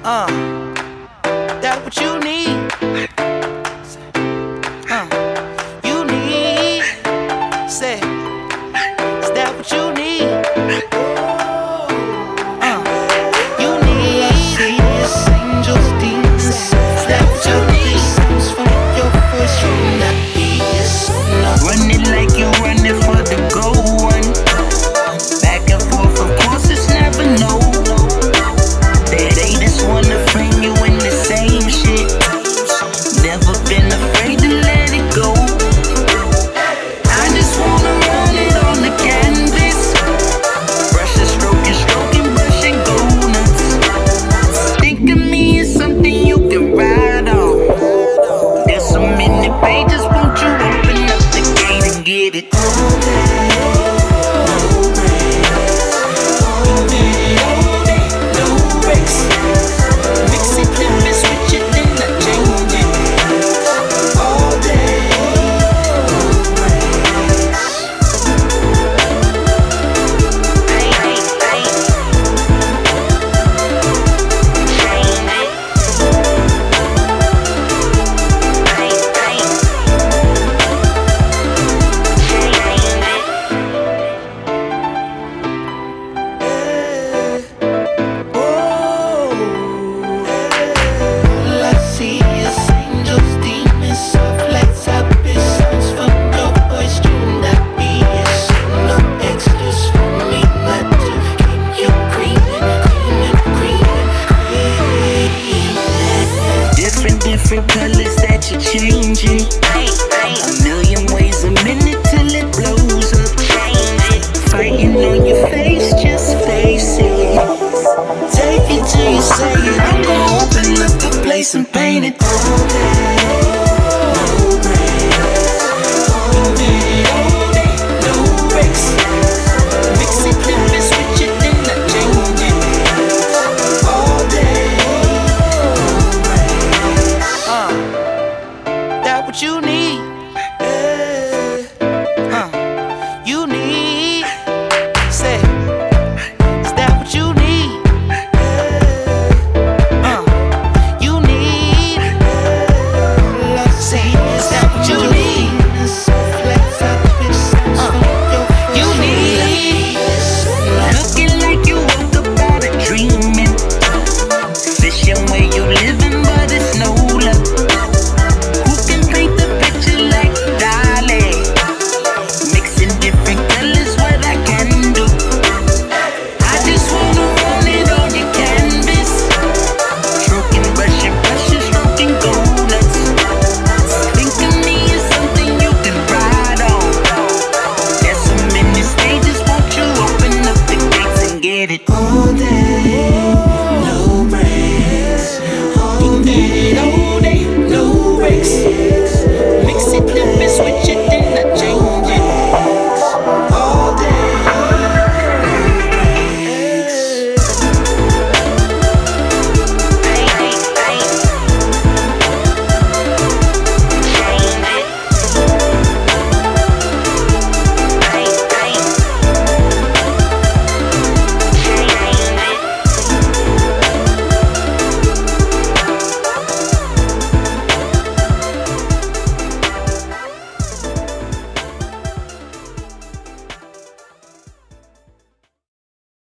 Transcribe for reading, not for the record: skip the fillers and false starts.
That what you need. You need. Say, is that what you need? You need. Angels, demons, is that what you need? Sounds from your voice, you not be Run it like you running for the goal one. Back and forth, of course it's never no. They just wanna frame you in the same shit. Never been afraid to let it go. I just wanna run it on the canvas. Brush and stroking, brush and go nuts. Think of me as something you can ride on. There's so many pages, won't you open up the gate and get it? Different colors that you're changing. A million ways a minute till it blows up. Fighting on your face, just face it. Take it till you say it. I'm gonna open up the place and paint it all day. No breaks. All day, no breaks. Mix it, flip it, switch it, then I change it. All day. That what you need. You need. Say, is that what you need? You need. Say, is that what you need? You need. Looking like you woke up out of dreaming. Fishing where you living, but it's no luck. Who can paint the picture like Dali? Mixing different colors, what I can do. I just wanna run it on your canvas. Stroking, brushing, stroking, go nuts. Think of me as something you can ride on. There's so many stages, won't you open up the gates and get it? All day, no breaks. All day, no breaks. Mix it, flip it, switch it.